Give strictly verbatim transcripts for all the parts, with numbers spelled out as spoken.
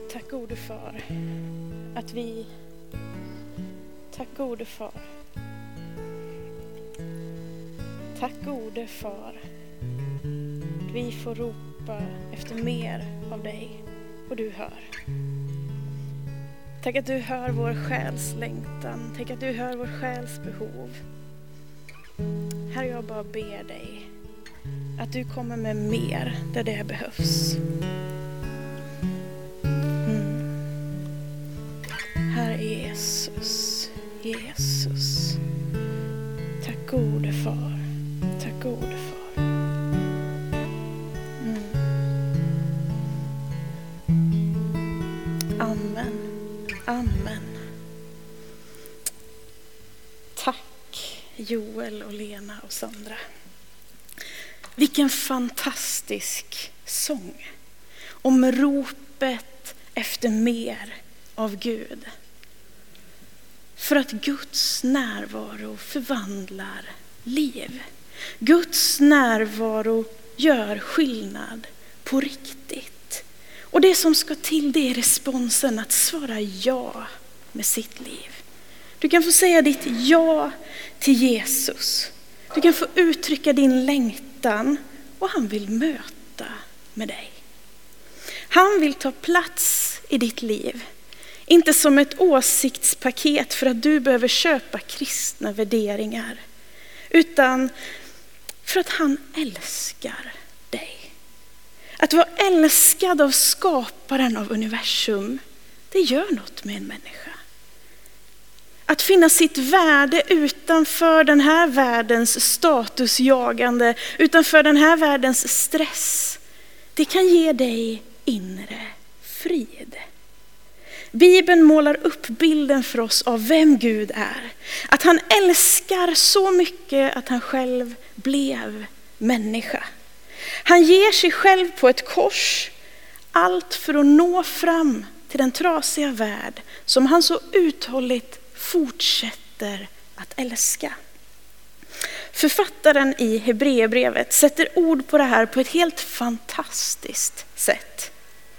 Tack gode far att vi Tack gode far Tack gode far att vi får ropa efter mer av dig och du hör. Tack att du hör vår själs längtan. Tack att du hör vår själs behov. Herre, jag bara ber dig att du kommer med mer där det behövs. Mm. Herre Jesus, Jesus. Tack gode far, tack gode far. Mm. Amen, amen. Tack Joel och Lena och Sandra. Vilken fantastisk sång om ropet efter mer av Gud. För att Guds närvaro förvandlar liv. Guds närvaro gör skillnad på riktigt. Och det som ska till, det är responsen att svara ja med sitt liv. Du kan få säga ditt ja till Jesus. Du kan få uttrycka din längtan och han vill möta med dig. Han vill ta plats i ditt liv. Inte som ett åsiktspaket för att du behöver köpa kristna värderingar. Utan för att han älskar dig. Att vara älskad av skaparen av universum, det gör något med en människa. Att finna sitt värde utanför den här världens statusjagande, utanför den här världens stress, det kan ge dig inre frid. Bibeln målar upp bilden för oss av vem Gud är. Att han älskar så mycket att han själv blev människa. Han ger sig själv på ett kors, allt för att nå fram till den trasiga värld som han så uthålligt fortsätter att älska. Författaren i Hebreerbrevet sätter ord på det här på ett helt fantastiskt sätt.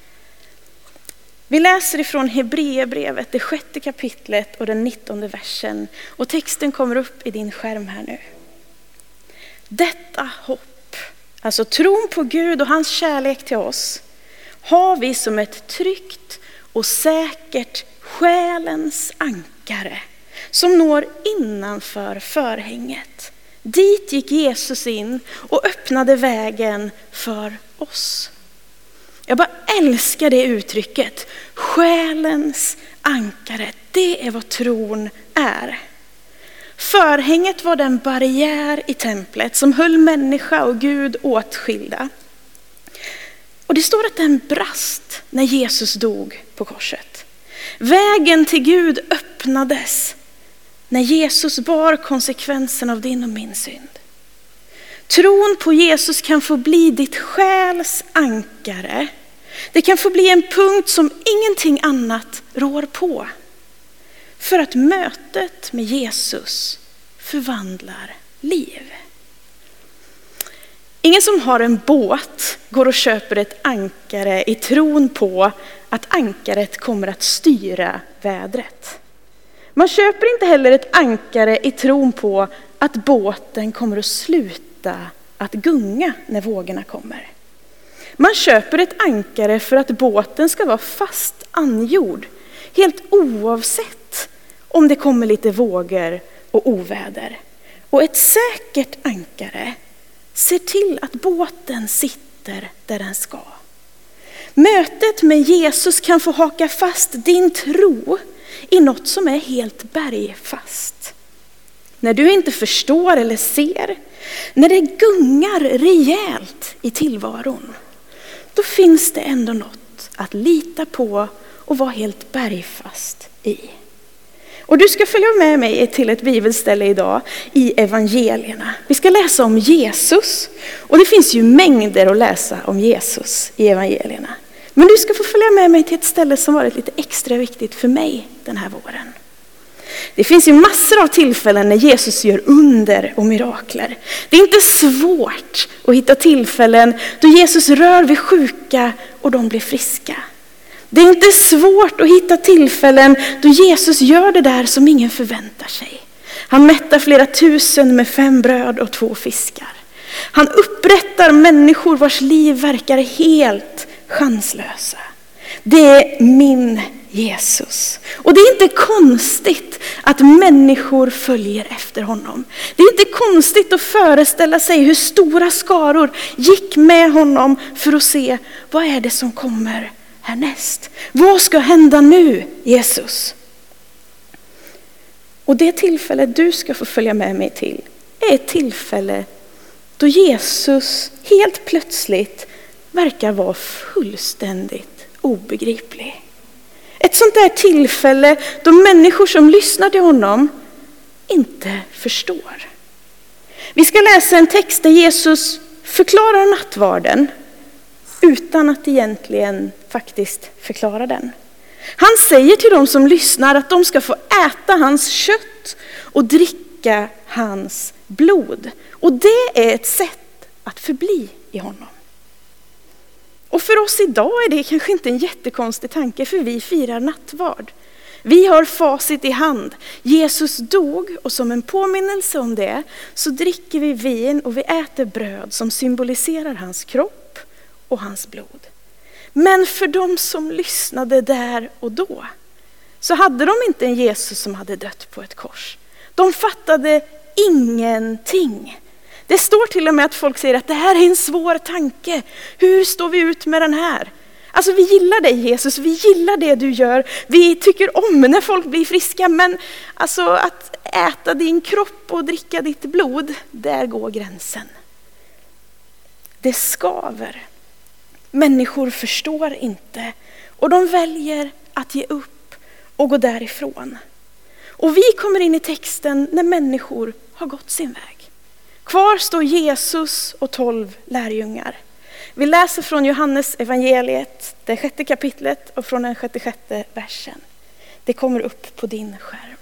Vi läser ifrån Hebreerbrevet, det sjätte kapitlet och den nittonde versen. Och texten kommer upp i din skärm här nu. Detta hopp, alltså tron på Gud och hans kärlek till oss, har vi som ett tryggt och säkert själens ankare som når innanför förhänget. Dit gick Jesus in och öppnade vägen för oss. Jag bara älskar det uttrycket. Själens ankare, det är vad tron är. Förhänget var den barriär i templet som höll människa och Gud åtskilda. Och det står att den brast när Jesus dog på korset. Vägen till Gud öppnades när Jesus bar konsekvensen av din och min synd. Tron på Jesus kan få bli ditt själs ankare. Det kan få bli en punkt som ingenting annat rår på. För att mötet med Jesus förvandlar liv. Ingen som har en båt går och köper ett ankare i tron på att ankaret kommer att styra vädret. Man köper inte heller ett ankare i tron på att båten kommer att sluta att gunga när vågorna kommer. Man köper ett ankare för att båten ska vara fast angjord, helt oavsett om det kommer lite vågor och oväder. Och ett säkert ankare ser till att båten sitter där den ska. Mötet med Jesus kan få haka fast din tro i något som är helt bergfast. När du inte förstår eller ser, när det gungar rejält i tillvaron, då finns det ändå något att lita på och vara helt bergfast i. Och du ska följa med mig till ett bibelställe idag i evangelierna. Vi ska läsa om Jesus, och det finns ju mängder att läsa om Jesus i evangelierna. Men du ska få följa med mig till ett ställe som varit lite extra viktigt för mig den här våren. Det finns ju massor av tillfällen när Jesus gör under och mirakler. Det är inte svårt att hitta tillfällen då Jesus rör vid sjuka och de blir friska. Det är inte svårt att hitta tillfällen då Jesus gör det där som ingen förväntar sig. Han mättar flera tusen med fem bröd och två fiskar. Han upprättar människor vars liv verkar helt chanslösa. Det är min Jesus. Och det är inte konstigt att människor följer efter honom. Det är inte konstigt att föreställa sig hur stora skaror gick med honom för att se vad är det som kommer härnäst. Vad ska hända nu, Jesus? Och det tillfälle du ska få följa med mig till är ett tillfälle då Jesus helt plötsligt verkar vara fullständigt obegriplig. Ett sånt där tillfälle då människor som lyssnar till honom inte förstår. Vi ska läsa en text där Jesus förklarar nattvarden utan att egentligen faktiskt förklara den. Han säger till dem som lyssnar att de ska få äta hans kött och dricka hans blod. Och det är ett sätt att förbli i honom. Och för oss idag är det kanske inte en jättekonstig tanke, för vi firar nattvard. Vi har facit i hand. Jesus dog, och som en påminnelse om det så dricker vi vin och vi äter bröd som symboliserar hans kropp och hans blod. Men för de som lyssnade där och då så hade de inte en Jesus som hade dött på ett kors. De fattade ingenting. Det står till och med att folk säger att det här är en svår tanke. Hur står vi ut med den här? Alltså vi gillar dig Jesus, vi gillar det du gör. Vi tycker om när folk blir friska, men alltså att äta din kropp och dricka ditt blod, där går gränsen. Det skaver. Människor förstår inte och de väljer att ge upp och gå därifrån. Och vi kommer in i texten när människor har gått sin väg. Kvar står Jesus och tolv lärjungar. Vi läser från Johannes evangeliet, det sjätte kapitlet, och från den sjätte versen. Det kommer upp på din skärm.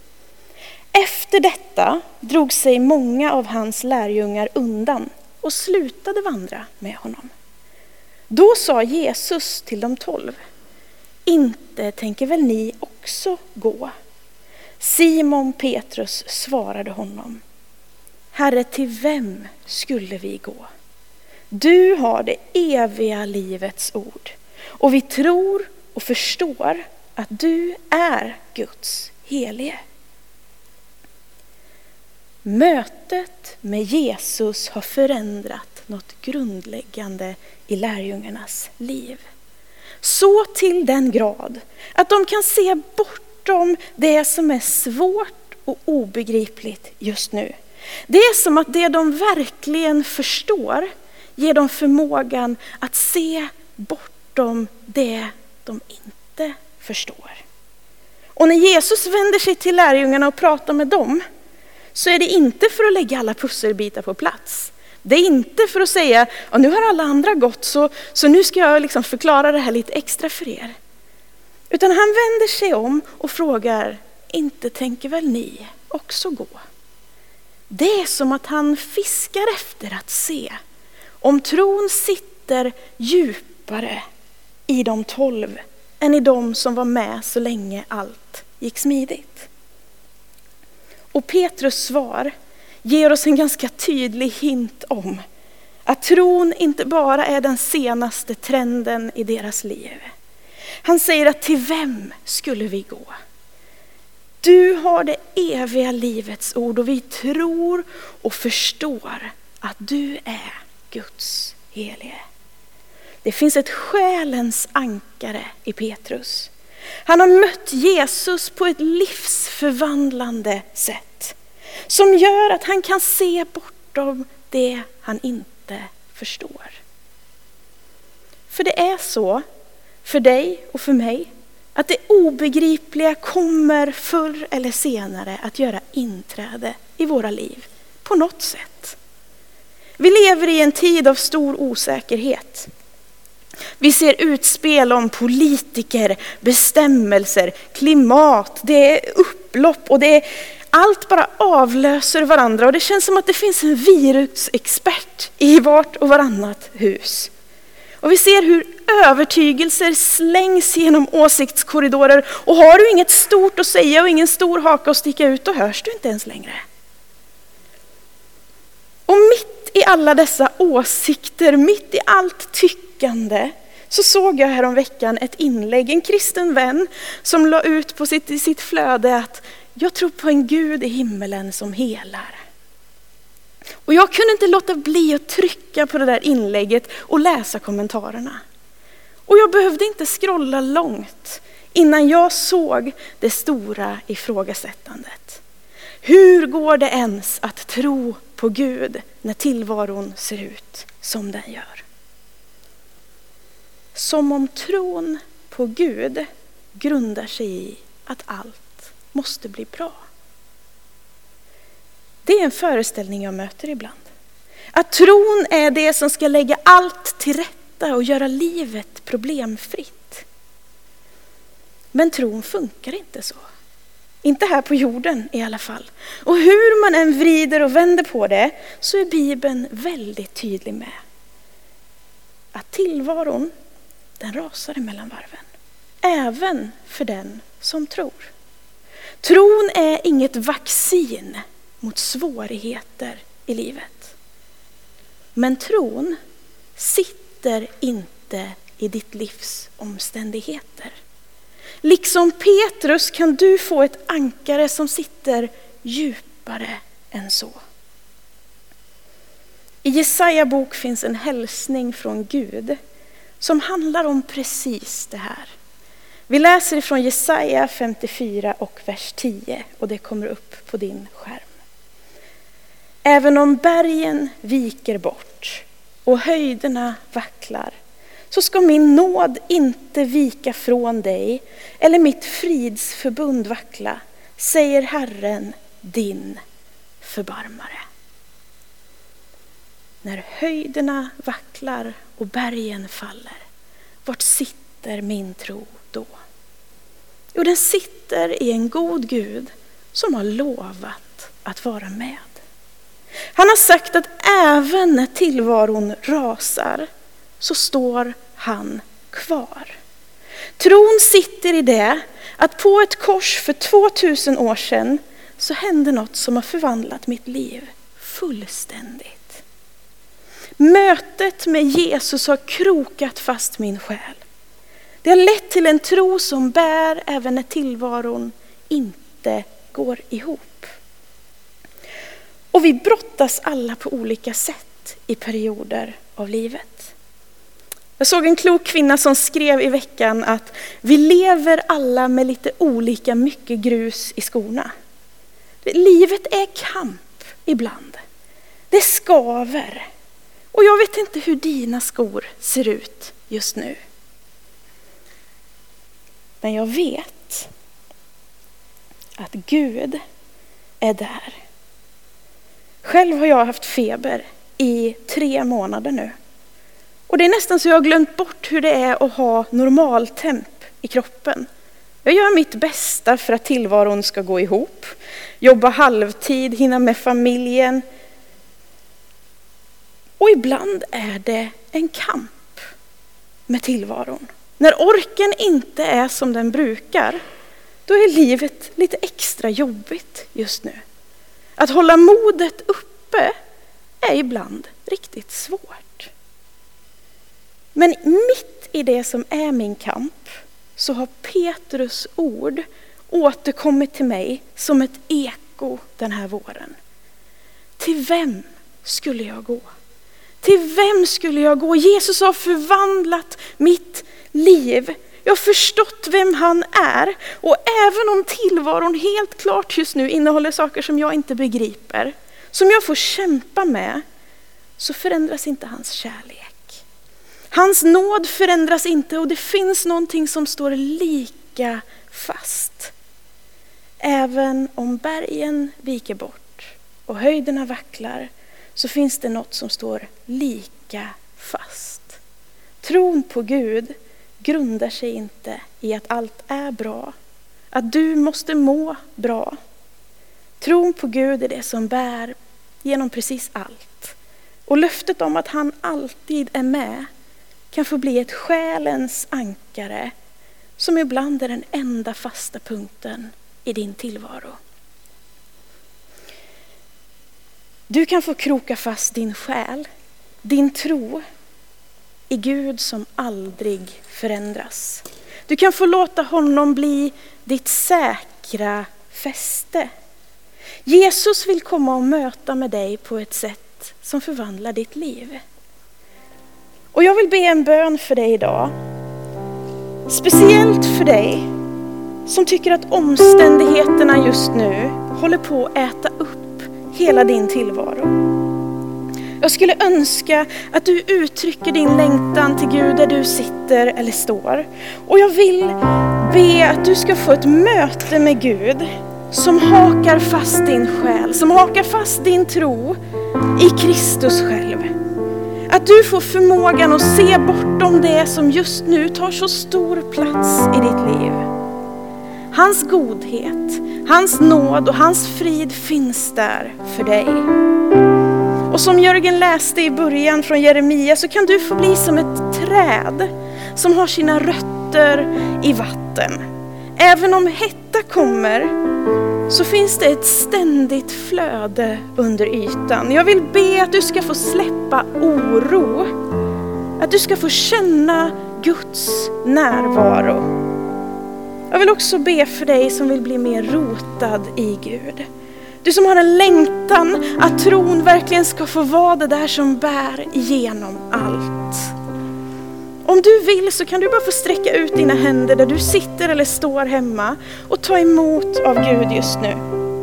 Efter detta drog sig många av hans lärjungar undan och slutade vandra med honom. Då sa Jesus till de tolv: inte tänker väl ni också gå? Simon Petrus svarade honom: Herre, till vem skulle vi gå? Du har det eviga livets ord, och vi tror och förstår att du är Guds helige. Mötet med Jesus har förändrat något grundläggande i lärjungarnas liv. Så till den grad att de kan se bortom det som är svårt och obegripligt just nu. Det är som att det de verkligen förstår ger dem förmågan att se bortom det de inte förstår. Och när Jesus vänder sig till lärjungarna och pratar med dem, så är det inte för att lägga alla pusselbitar på plats. Det är inte för att säga, ja, nu har alla andra gått, så, så nu ska jag liksom förklara det här lite extra för er. Utan han vänder sig om och frågar, inte tänker väl ni också gå? Det är som att han fiskar efter att se om tron sitter djupare i de tolv än i de som var med så länge allt gick smidigt. Och Petrus svar ger oss en ganska tydlig hint om att tron inte bara är den senaste trenden i deras liv. Han säger att till vem skulle vi gå? Du har det eviga livets ord, och vi tror och förstår att du är Guds helige. Det finns ett själens ankare i Petrus. Han har mött Jesus på ett livsförvandlande sätt som gör att han kan se bortom det han inte förstår. För det är så för dig och för mig att det obegripliga kommer förr eller senare att göra inträde i våra liv på något sätt. Vi lever i en tid av stor osäkerhet. Vi ser utspel om politiker, bestämmelser, klimat, det är upplopp och det är, allt bara avlöser varandra, och det känns som att det finns en virusexpert i vart och varannat hus. Och vi ser hur övertygelser slängs genom åsiktskorridorer. Och har du inget stort att säga och ingen stor haka att sticka ut, då hörs du inte ens längre. Och mitt i alla dessa åsikter, mitt i allt tyckande, så såg jag häromveckan ett inlägg, en kristen vän som la ut på sitt, i sitt flöde att jag tror på en Gud i himmelen som helar. Och jag kunde inte låta bli att trycka på det där inlägget och läsa kommentarerna. Och jag behövde inte scrolla långt innan jag såg det stora ifrågasättandet. Hur går det ens att tro på Gud när tillvaron ser ut som den gör? Som om tron på Gud grundar sig i att allt måste bli bra. Det är en föreställning jag möter ibland. Att tron är det som ska lägga allt till rätta och göra livet problemfritt. Men tron funkar inte så. Inte här på jorden i alla fall. Och hur man än vrider och vänder på det, så är Bibeln väldigt tydlig med att tillvaron, den rasar emellan varven. Även för den som tror. Tron är inget vaccin mot svårigheter i livet. Men tron sitter inte i ditt livs omständigheter. Liksom Petrus kan du få ett ankare som sitter djupare än så. I Jesaja bok finns en hälsning från Gud som handlar om precis det här. Vi läser ifrån Jesaja femtiofyra och vers tio, och det kommer upp på din skärm. Även om bergen viker bort och höjderna vacklar, så ska min nåd inte vika från dig, eller mitt fridsförbund vackla, säger Herren, din förbarmare. När höjderna vacklar och bergen faller, vart sitter min tro då? Jo, den sitter i en god Gud som har lovat att vara med. Han har sagt att även när tillvaron rasar, så står han kvar. Tron sitter i det att på ett kors för tvåtusen år sedan så hände något som har förvandlat mitt liv fullständigt. Mötet med Jesus har krokat fast min själ. Det har lett till en tro som bär även när tillvaron inte går ihop. Och vi brottas alla på olika sätt i perioder av livet. Jag såg en klok kvinna som skrev i veckan att vi lever alla med lite olika mycket grus i skorna. Livet är kamp ibland. Det skaver. Och jag vet inte hur dina skor ser ut just nu. Men jag vet att Gud är där. Själv har jag haft feber i tre månader nu. Och det är nästan så jag har glömt bort hur det är att ha normaltemp i kroppen. Jag gör mitt bästa för att tillvaron ska gå ihop. Jobba halvtid, hinna med familjen. Och ibland är det en kamp med tillvaron. När orken inte är som den brukar, då är livet lite extra jobbigt just nu. Att hålla modet uppe är ibland riktigt svårt. Men mitt i det som är min kamp så har Petrus ord återkommit till mig som ett eko den här våren. Till vem skulle jag gå? Till vem skulle jag gå? Jesus har förvandlat mitt liv. Jag har förstått vem han är. Och även om tillvaron helt klart just nu innehåller saker som jag inte begriper, som jag får kämpa med, så förändras inte hans kärlek. Hans nåd förändras inte, och det finns någonting som står lika fast. Även om bergen viker bort och höjderna vacklar, så finns det något som står lika fast. Tron på Gud grundar sig inte i att allt är bra, att du måste må bra. Tron på Gud är det som bär genom precis allt. Och löftet om att han alltid är med kan få bli ett själens ankare som ibland är den enda fasta punkten i din tillvaro. Du kan få kroka fast din själ, din tro i Gud som aldrig förändras. Du kan få låta honom bli ditt säkra fäste. Jesus vill komma och möta med dig på ett sätt som förvandlar ditt liv. Och jag vill be en bön för dig idag. Speciellt för dig som tycker att omständigheterna just nu håller på att äta upp hela din tillvaro. Jag skulle önska att du uttrycker din längtan till Gud där du sitter eller står. Och jag vill be att du ska få ett möte med Gud som hakar fast din själ, som hakar fast din tro i Kristus själv. Att du får förmågan att se bortom det som just nu tar så stor plats i ditt liv. Hans godhet, hans nåd och hans frid finns där för dig. Och som Jörgen läste i början från Jeremia så kan du få bli som ett träd som har sina rötter i vatten. Även om hetta kommer så finns det ett ständigt flöde under ytan. Jag vill be att du ska få släppa oro. Att du ska få känna Guds närvaro. Jag vill också be för dig som vill bli mer rotad i Gud. Du som har en längtan att tron verkligen ska få vara det där som bär igenom allt. Om du vill så kan du bara få sträcka ut dina händer där du sitter eller står hemma och ta emot av Gud just nu.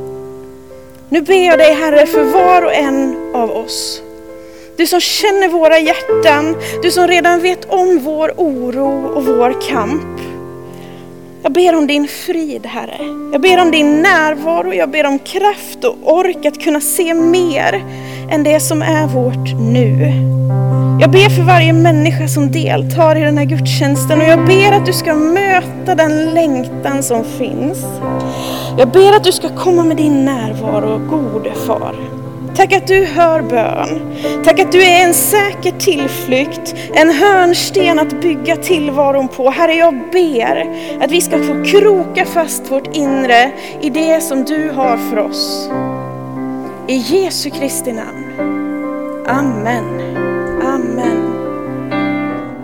Nu ber jag dig, Herre, för var och en av oss. Du som känner våra hjärtan, du som redan vet om vår oro och vår kamp. Jag ber om din frid, Herre. Jag ber om din närvaro. Jag ber om kraft och ork att kunna se mer än det som är vårt nu. Jag ber för varje människa som deltar i den här gudstjänsten. Och jag ber att du ska möta den längtan som finns. Jag ber att du ska komma med din närvaro, gode far. Tack att du hör bön. Tack att du är en säker tillflykt. En hörnsten att bygga tillvaron på. Herre, jag ber att vi ska få kroka fast vårt inre i det som du har för oss. I Jesu Kristi namn. Amen.